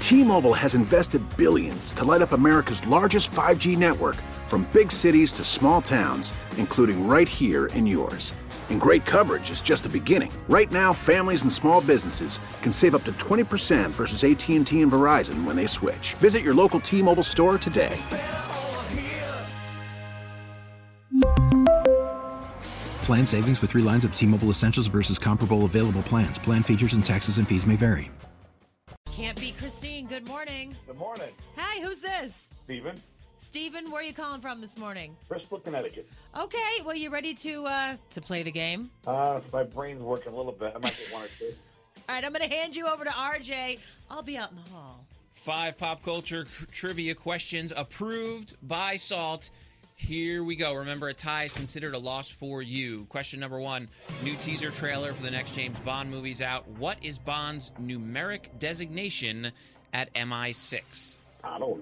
T-Mobile has invested billions to light up America's largest 5G network, from big cities to small towns, including right here in yours. And great coverage is just the beginning. Right now, families and small businesses can save up to 20% versus AT&T and Verizon when they switch. Visit your local T-Mobile store today. Plan savings with 3 lines of T-Mobile Essentials versus comparable available plans. Plan features and taxes and fees may vary. Can't beat Christine. Good morning. Good morning. Hi, who's this? Steven. Steven, where are you calling from this morning? Bristol, Connecticut. Okay, well, you ready to play the game? My brain's working a little bit. I might get one or two. All right, I'm going to hand you over to RJ. I'll be out in the hall. 5 pop culture trivia questions approved by Salt. Here we go. Remember, a tie is considered a loss for you. Question number 1. New teaser trailer for the next James Bond movie's out. What is Bond's numeric designation at MI6? I don't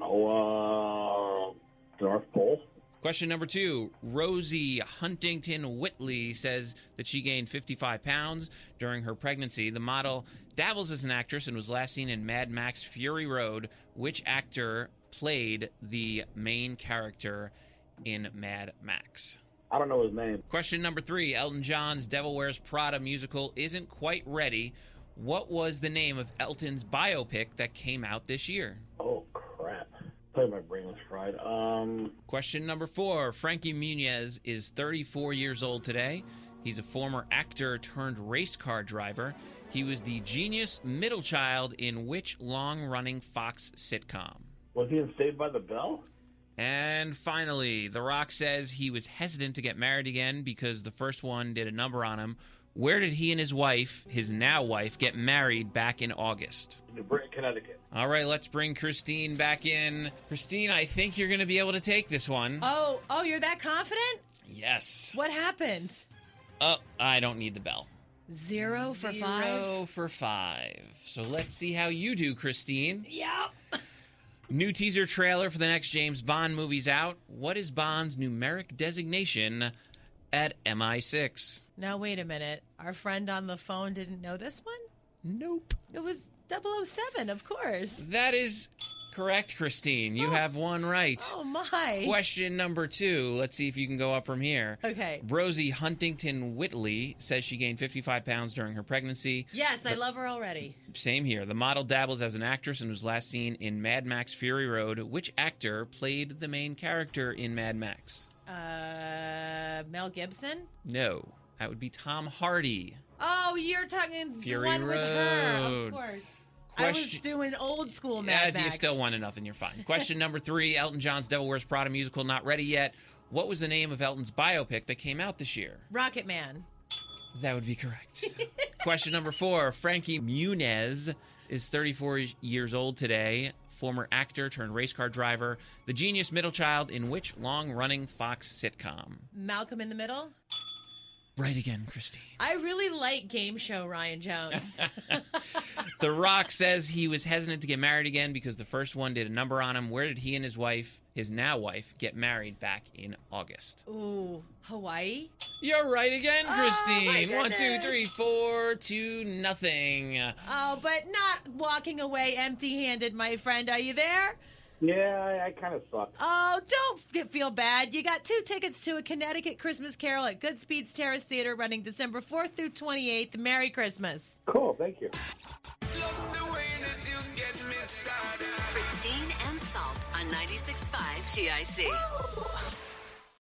know. North Pole. Question number 2. Rosie Huntington Whiteley says that she gained 55 pounds during her pregnancy. The model dabbles as an actress and was last seen in Mad Max Fury Road. Which actor played the main character in Mad Max? I don't know his name. Question number 3. Elton John's Devil Wears Prada musical isn't quite ready. What was the name of Elton's biopic that came out this year? Oh, crap. I thought my brain was fried. Question number 4. Frankie Muniz is 34 years old today. He's a former actor turned race car driver. He was the genius middle child in which long-running Fox sitcom? Was he in Saved by the Bell? And finally, The Rock says he was hesitant to get married again because the first one did a number on him. Where did he and his wife, his now wife, get married back in August? New Britain, Connecticut. All right, let's bring Christine back in. Christine, I think you're going to be able to take this one. Oh, you're that confident? Yes. What happened? Oh, I don't need the bell. 0 for 5? 0 for 5. So let's see how you do, Christine. Yep. New teaser trailer for the next James Bond movie's out. What is Bond's numeric designation at MI6? Now, wait a minute. Our friend on the phone didn't know this one? Nope. It was 007, of course. That is correct, Christine. You have one right. Oh, my. Question number 2. Let's see if you can go up from here. Okay. Rosie Huntington Whiteley says she gained 55 pounds during her pregnancy. Yes, I love her already. Same here. The model dabbles as an actress and was last seen in Mad Max Fury Road. Which actor played the main character in Mad Max? Mel Gibson? No. That would be Tom Hardy. Oh, you're talking Fury the one with her, Road. of course. I was doing old school Mad Max. You still won nothing. You're fine. Question number 3. Elton John's Devil Wears Prada musical not ready yet. What was the name of Elton's biopic that came out this year? Rocket Man. That would be correct. Question number 4. Frankie Muniz is 34 years old today. Former actor turned race car driver. The genius middle child in which long-running Fox sitcom? Malcolm in the Middle? Right again, Christine. I really like game show Ryan Jones. The Rock says he was hesitant to get married again because the first one did a number on him. Where did he and his wife, his now wife, get married back in August? Ooh, Hawaii? You're right again, Christine. Oh, 1, 2, 3, 4, 2, nothing. Oh, but not walking away empty-handed, my friend. Are you there? Yeah, I kind of suck. Oh, don't feel bad. You got 2 tickets to a Connecticut Christmas Carol at Goodspeed's Terrace Theater running December 4th through 28th. Merry Christmas. Cool, thank you. Christine and Salt on 96.5 TIC.